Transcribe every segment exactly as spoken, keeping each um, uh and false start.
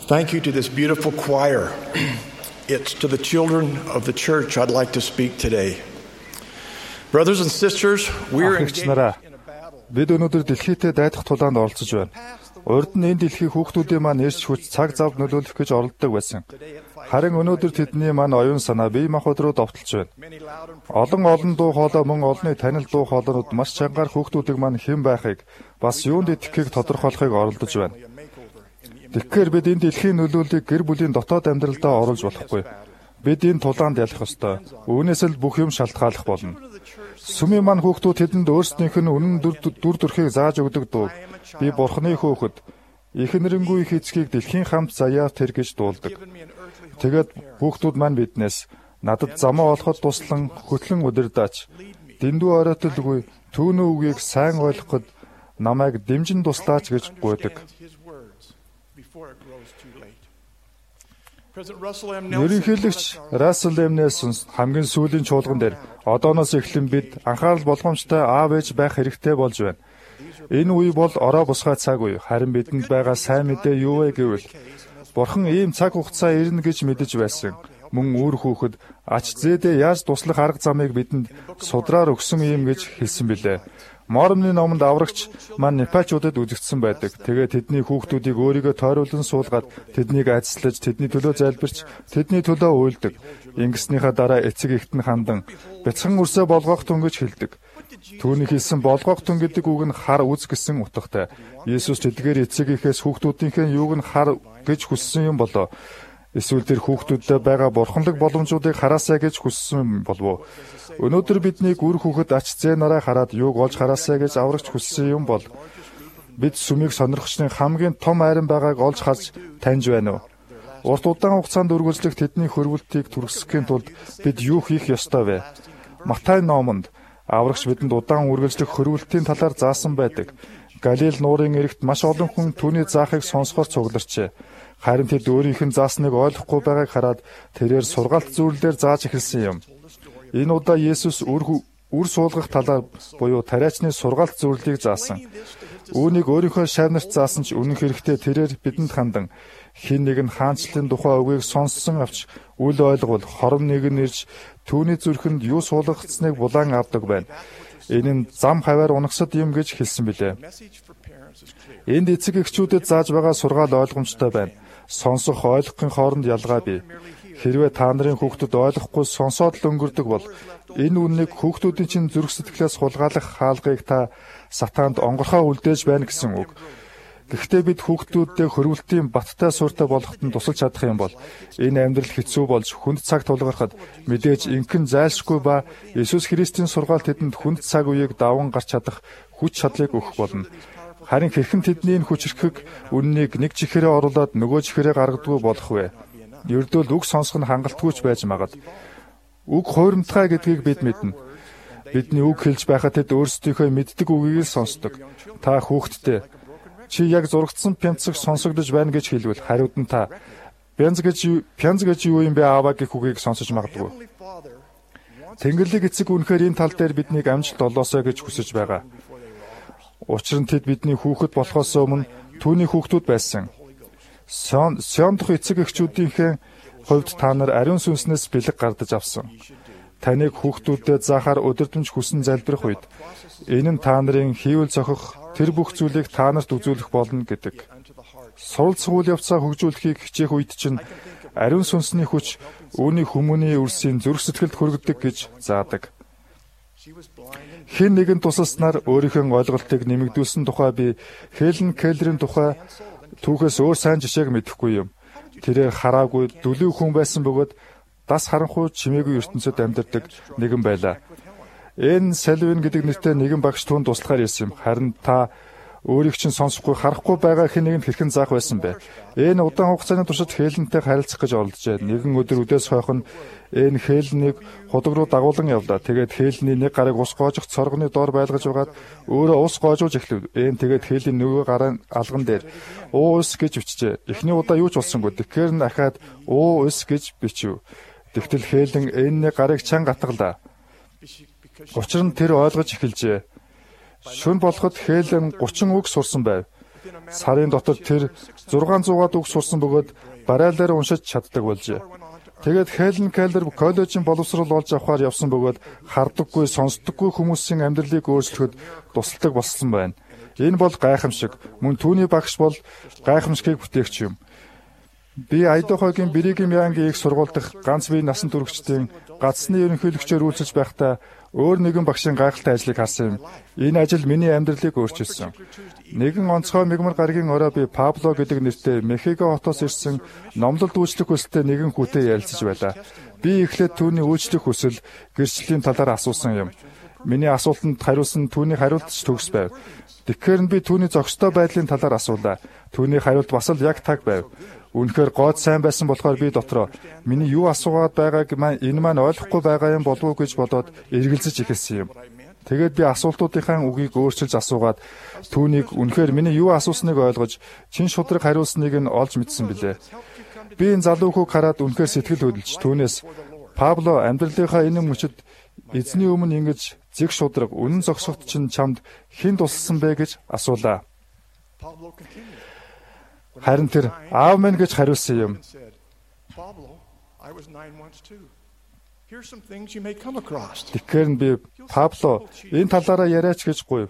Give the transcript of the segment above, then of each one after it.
Thank you to this beautiful choir. It's to the children of the church I'd like to speak today. Brothers and sisters, we're engaged in a battle. Бид өнөөдөр дэлхийдээ дайдах тулаанд оролцож байна. Урд нь энэ дэлхийг хүүхдүүдийн маань ирж хүч цаг зав нөлөөлөх гэж оролддог байсан. Харин өнөөдөр тэдний маань оюун санаа бие махбод руу довтолж байна. Олон олон дуу хоолой мөн олонний танил дуу хоолойнууд маш чангаар хүүхдүүдийг маань хэн байхыг бас юунд итгэхийг тодорхойлохыг оролдож байна. Тэгэхээр бид энэ дэлхийн нөлөөллийг гэр бүлийн дотоод амьдралдаа оруулж болохгүй. Бид энэ тулаанд ялах ёстой. Үүнээс л бүх юм шалтгааллах болно. Сүмийн маань хүүхдүүд тэдэнд өөрсдийнх нь үнэн дүр төрхийг зааж өгдөг дуу. Би Бурхны хөөхд ихэнрэнгүй их эцгийг дэлхийн хамт заяа тэр гэж дуулдаг. Тэгээд хүүхдүүд маань биднээс надад замаа олоход туслан хөтлөн удирдаач. Дэндүү оройтолгүй түүний үгийг сайн ойлгоход намайг дэмжин туслаач гэж гуйдаг. Ерөнхийлөгч Рассел М. Нельсон хамгийн сүүлийн чуулган дээр одооноос эхлэн бид анхаарал болгоомжтой аав ээж байх хэрэгтэй болж байна. Энэ үе бол ороо бусгай цаг үе. Харин бидэнд байгаа сайн мэдээ юу вэ гэвэл Бурхан ийм цаг хугацаа ирнэ гэж мэдэж байсан. Мөн үр хүүхэд ач зээдээ яаж туслах арга замыг бидэнд судраар өгсөн юм гэж хэлсэн билээ. Мормны номонд аврагч маань Непачуудад үзэгдсэн байдаг. Тэгээд тэдний хүүхдүүдийг өөрийгөө тойруулан суулгаад тэднийг ажиллаж, тэдний төлөө залбирч, тэдний төлөө уйлдаг. Ингэснийхаа дараа эцэг эхт нь хандан бяцхан үрсээ болгоох тун гэж хэлдэг. Түүний хэлсэн болгоох тун гэдэг үг нь хар үз гэсэн утгатай. Есүс тэдгээр эцэг эхээс хүүхдүүдийнхээ юуг нь хар гэж хүссэн юм болоо. Эсвэл тэр хүүхдүүдэд байгаа бурханлаг боломжуудыг хараасаа гэж хүссэн болов уу? Өнөөдөр биднийг үр хүүхэд ач зээ нараа хараад юуг олж хараасаа гэж аврагч хүссэн юм бол бид сүмийг сонирхчны хамгийн том айран байгааг олж харж таньж байна уу? Урт удаан хугацаанд үргэлжлэх тэдний хөрвөлтийг түргэсэхийн тулд бид юу хийх ёстой вэ? Матай номонд аврагч бидэнд удаан үргэлжлэх хөрвөлтийн талаар заасан байдаг. Галил нуурын эрэгт маш олон хүн түүний заахыг сонсохоор цугларчээ. Харин тэд өөрийнх нь заасныг ойлгохгүй байгааг хараад тэрээр сургаалт зүйлээр зааж эхэлсэн юм. Энэ удаа Есүс үр үр суулгах талаар буюу тариачны сургаалт зүйлийг заасан. Үүнийг өөрийнхөө шавнарт заасан ч үнэн хэрэгтээ тэрээр бидэнд хандан хин нэг нь хаанчлалын тухай үгийг сонссон авч үл ойлгол хором нэг нь ирж түүний зүрхэнд юу суулгагдсныг булаан авдаг байна. Энэ нь зам хаваар унагсад юм гэж хэлсэн билээ. Энд эцэг эхчүүдэд зааж байгаа сургаал ойлгомжтой байна. Сонсох ойлгохын хооронд ялгаа бий. Хэрвээ та нарын хүүхдүүд ойлгохгүй сонсоод л өнгөрдөг бол энэ үннийг хүүхдүүдийн чинь зүрх сэтгэлээс хулгайлах хаалгыг та сатаанд онгорхоо үлдээж байна гэсэн үг. Гэхдээ бид хүүхдүүддээ хөрвөлтийн баттай суурьтай болоход нь тусалж чадах юм бол энэ амьдрал хэцүү болж хүнд цаг тулгархад мэдээж инхэн зайлшгүй ба Иесус Христийн сургаал тэдэнд хүнд цаг үеийг даван гарч чадах хүч чадлыг өгөх болно. Харин хэрхэн тэдний энэ хүч хэрхэг үннийг нэг чихээрээ оруулаад нөгөө чихээрээ гаргадгүй болох вэ? Ердөө л үг сонсох нь хангалтгүйч байж магад. Үг хуурамтгай гэдгийг бид мэднэ. Бидний үг хэлж байхад тэд өөрсдийнхөө мэддэг үгийг л сонсдог. Та хүүхдтэй чи яг зурагдсан пянцэг сонсогдож байна гэж хэлвэл хариуд нь та пянц гэж пянц гэж юу юм бэ ааваа гэх үгийг сонсож магадгүй. Тэнгэрлэг эцэг үнэхээр энэ тал дээр биднийг амжилт олоосоо гэж хүсэж байгаа. Учир нь тэд бидний хүүхэд болохоос өмнө түүний хүүхдүүд байсан. Сион дахь эцэг эхчүүдийнхээ хувьд та нар ариун сүнснээс бэлэг гардаж авсан. Таныг хүүхдүүдэд заахаар өдөртөмж хүсэн залбирх үед энэ нь та нарын хийвэл зохих тэр бүх зүйлийг та нарт үзүүлэх болно гэдэг. Сурал цэгүүл явцаа хөгжүүлэхийг хичээх үед чинь ариун сүнсний хүч үүний хүмүүний өрсийн зүрх сэтгэлд хүргэдэг гэж заадаг. Хэн нэгэн тусалснаар өөрийнхөө ойлголтыг нэмэгдүүлсэн тухай би Хелен Келлерийн тухай түүхээс өөр сайн жишээг мэдэхгүй юм. Тэрээр хараагүй дүлүү хүн байсан бөгөөд дас харанхуй чимээгүй ертөнцид амьдардаг нэгэн байлаа. Энэ Селвин гэдэг нэртэй нэгэн багш түүнд туслахаар ирсэн юм. Харин та өөрийг чинь сонсохгүй харахгүй байгаа хэн нэгэнд хэрхэн заах байсан бэ? Энэ удаан хугацааны туршид Хелентэй харилцах гэж оролдожээ. Нэгэн өдөр үдээс хойхон энэ Хеленийг худаг руу дагуулan явлаа. Тэгээд Хелений нэг гарыг ус гоожих цоргоны доор байлгаж байгаад өөрөө ус гоожуулж эхлэв. Энэ тэгээд Хелений нөгөө гараа алган дээр уу ус гэж бичжээ. Эхний удаа юу ч болсонгүй. Тэгэхээр нь ахаад уу ус гэж бичв. Тэгтэл Хелен энэ гарыг чанга гатгалаа. Учир нь тэр ойлгож эхэлжээ. Шүн болоход Хелен гучин үг сурсан байв. Сарын дотор тэр зургаан зугаад үг сурсан бөгөөд барайлаар уншиж чаддаг болжээ. Тэгээд Хелен Келлер коллежийн боловсрол олж авахаар явсан бөгөөд хардаггүй, сонсдоггүй хүмүүсийн амьдралыг өөрчлөхөд тусалдаг болсон байна. Энэ бол гайхамшиг. Мөн түүний багш бол гайхамшигыг бүтээгч юм. Би Айдахогийн Бригхэм Янгийн их сургууль дахь ганц бие насан туршидчдын гацсны ерөнхийлөгчөөр үйлчилж байхдаа өөр нэгэн багшийн гайхалтай ажлыг харсан юм. Энэ ажил миний амьдралыг өөрчилсөн. Нэгэн онцгой мигмар гаригийн орой би Пабло гэдэг нэртэй Мехико хотоос ирсэн номлолд үйлчлэх хүсэлтэй нэгэн хүүтэй ярилцаж байлаа. Би эхлээд түүний үйлчлэх хүсэл, гэрчлэлийн талаар асуусан юм. Миний асуултанд хариулсан түүний хариулт ч төгс байв. Тэгэхээр нь би түүний зохистой байдлын талаар асуулаа. Түүний хариулт бас л яг таг байв. Үнэхээр гоод сайн байсан болохоор би дотроо миний юу асуугаад байгааг энэ маань ойлгохгүй байгаа юм болов уу гэж бодоод эргэлзэж эхэлсэн юм. Тэгээд би асуултуудынхаа үгийг өөрчилж асуугаад түүнийг үнэхээр миний юу асуусныг ойлгож чин шудраг хариулсныг нь олж мэдсэн билээ. Би энэ залуу хүүг хараад үнэхээр сэтгэл хөдлөж түүнээс Пабло амьдралынхаа энэ мөчөд эзний өмнө ингэж зэг шудраг үнэн зогсоход чинь чамд хэн тусалсан бэ гэж асуулаа. Харин тэр аав минь гэж хариулсан юм. Тэгэхээр нь би Пабло энэ талаараа яриач гэж гуйв.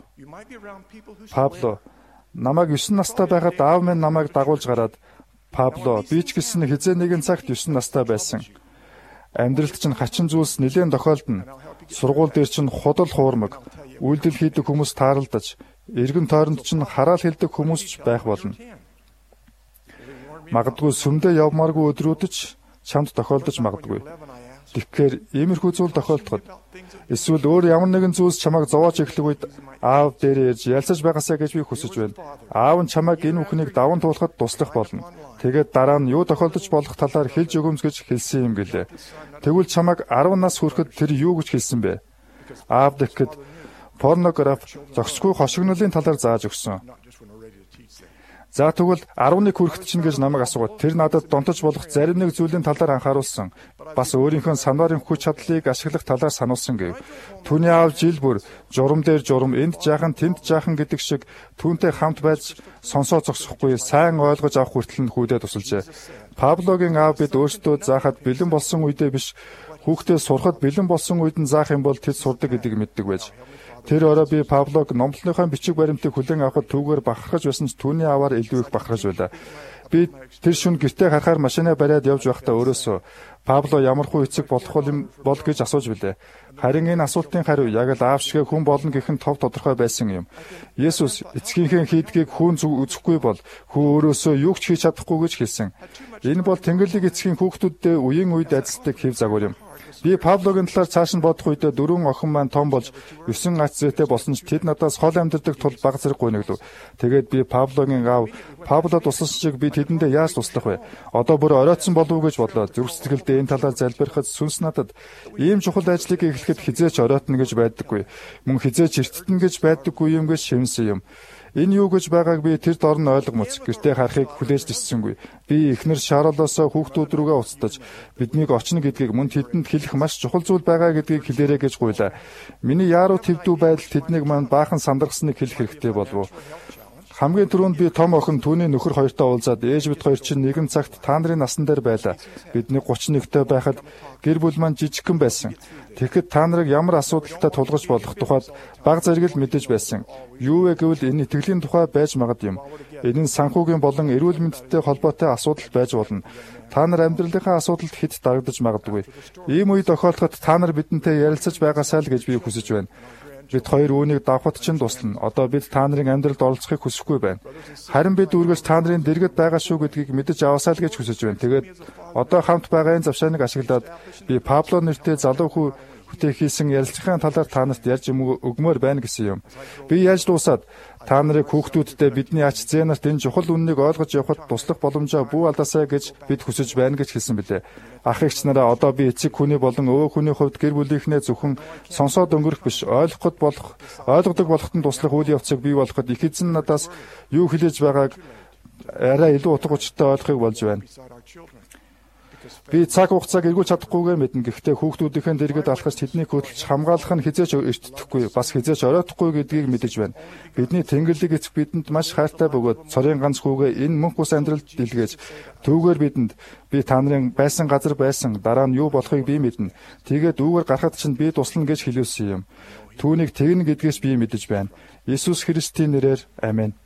Пабло намайг есөн настай байхад аав минь намайг дагуулж гараад Пабло би ч гэсэн хизээ нэгэн цагт есөн настай байсан. Амьдралд чинь хачин зүйлс нэлээд тохиолдно. Сургууль дээр чинь худал хуурмаг, үйлдэл хийдэг хүмүүс тааралдаж, эргэн тойронд чинь хараал хэлдэг хүмүүс ч байх болно. Магадгүй сүмдээ явмааргүй өдрүүдэд чамд тохиолдож магадгүй. Тэгэхээр иймэрхүү зүйл тохиолдоход эсвэл өөр ямар нэгэн зүйлс чамайг зовоож эхлэх үед аав дээр ирж ялцаж байгаасаа гэж би хүсэж байна. Аав нь чамайг энэ бүхнийг даван туулахад туслах болно. Тэгээд дараа нь юу тохиолдож болох талаар хэлж өгөмсгөж хэлсэн юм гэлээ. Тэгвэл чамайг арван нас хүрэхэд тэр юу гэж хэлсэн бэ? Аав дэхэд порнограф, зохисгүй хошигнолын талаар зааж өгсөн. За тэгвэл арван нэг хүрэхэд чинь гэж намайг асуугаад тэр надад донтож болох зарим нэг зүйлийн талаар анхааруулсан. Бас өөрийнхөө санаарын хүч чадлыг ашиглах талаар сануулсан гэв. Түүний аав жил бүр журам дээр журам, энд жаахан, тэнд жаахан гэдэг шиг түүнтэй хамт байж сонсоо зогсохгүй сайн ойлгож авах хүртэл нь хүүдээ тусалжээ. Паблогийн аав бид өөрсдөө заахад бэлэн болсон үедээ биш, хүүхдээ сурахад бэлэн болсон үед нь заах юм бол тэд сурдаг гэдгийг мэддэг байж. Тэр орой би Паблог номлолынхаа бичиг баримтыг хүлээн авахд түүгээр бахархаж байсан ч түүний аваар илүү их бахархаж байлаа. Би тэр шөнө гэртээ харахаар машинаа бариад явж байхдаа өөрөөсөө Пабло ямар хуу эцэг болох юм бол гэж асууж билээ. Харин энэ асуултын хариу яг л аав шиг хүн болно гэх нь тов тодорхой байсан юм. Есүс эцгийнхээ хийдгийг хүн зүг үзэхгүй бол хүү өөрөөсөө юу ч хийж чадахгүй гэж хэлсэн. Энэ бол Тэнгэрлэг эцгийн хүүхдүүддээ үеийн үед адилтдаг хэв загвар юм. Би Паблогийн талаар цааш нь бодох үедээ дөрвөн охин маань том болж есөн ач зээтэй болсон ч тэд надаас хол амьдардаг тул баг зэрэг гуйнаглав. Тэгээд би Паблогийн аав Пабло тусласан шиг би тэдэндээ яаж туслах вэ? Одоо бүр оройтсон болов уу гэж бодлоо. Зүрх сэтгэлдээ энэ талаар залбирахад сүнс надад ийм чухал ажлыг эхлэхэд хизээч оройтно гэж байдаггүй. Мөн хизээч эрттэн гэж байдаггүй юм гэж шивнсэн юм. Энэ юу гэж байгааг би тэр дор нь ойлгомоц. Гэртээ харахыг хүлээж тисцэнгүй. Би эхнэр Шарлосоо хүүхдүүд рүүгээ уцтаж биднийг очно гэдгийг мөн тэдэнд хэлэх маш чухал зүйл байгаа гэдгийг хэлээрэй гэж гуйлаа. Миний яаруу твдүү байдал тэднийг манд баахан сандаргасныг хэлэх хэрэгтэй болов уу? Хамгийн түрүүнд би том охин түүний нөхөр хоёртой уулзаад ээж бид хоёр чинь нэгэн цагт та нарын насан дээр байлаа. Бидний гучин нэгтэй байхад гэр бүл маань жижигхэн байсан. Тэгэхэд та нарыг ямар асуудалтай тулгаж болох тухайд баг зэрэг л мэдэж байсан. Юу вэ гэвэл энэ итгэлийн тухай байж магад юм. Энэ нь санхүүгийн болон эрүүл мэндтэй холбоотой асуудал байж болно. Та нар амьдралынхаа асуудалд хэд дарагдаж магадгүй. Ийм үе тохиолдоход та нар бидэнтэй ярилцаж байгаасаа л гэж би хүсэж байна. Бид хоёр үүнийг давхад чинь туслана. Одоо бид та нарын амьдралд оролцохыг хүсэхгүй байна. Харин бид үргэлж та нарын дэргэд байгаа шүү гэдгийг мэдэж аваасаа л гэж хүсэж байна. Тэгээд одоо хамт байгаа энэ завшааныг ашиглаад би Пабло нэртэй залуу хүү бүтээх хийсэн ярилцлагын талаар та нарт ярьж өгмөр байна гэсэн юм. Би яаж дуусаад та нарыг хүүхдүүдтэй бидний ач зээ нарт энэ чухал үннийг ойлгож явахад туслах боломжоо бүү алдаасаа гэж бид хүсэж байна гэж хэлсэн билээ. Ах эгч нараа одоо би эцэг хүний болон өвөө хүний хувьд гэр бүлийнхнээ зөвхөн сонсоод өнгөрөх биш, ойлгоход болох, ойлгодог болоход нь туслах үйл явцыг бий болгоход их эзэн надаас юу хэлж байгааг арай илүү утга учиртай ойлгохыг болж байна. Би цаг хугацааг эргүүлж чадахгүйгээ мэднэ. Гэхдээ хүүхдүүдийнхээ дэргэд алхаж тэднийг хөдөлж хамгаалах нь хизээч эртдэхгүй, бас хизээч оройтхгүй гэдгийг мэдэж байна. Бидний Тэнгэрлэг эцэг бидэнд маш хайртай бөгөөд цорын ганц хүүгээ энэ мөнх бус амьдралд илгээж түүгээр бидэнд би та нарын байсан газар байсан, дараа нь юу болохыг би мэднэ. Тэгээд үүгээр гарахад чинь би туслана гэж хэлсэн юм. Түүнийг тэгнэ гэдгээс би мэдэж байна. Иесус Христийн нэрээр аминь.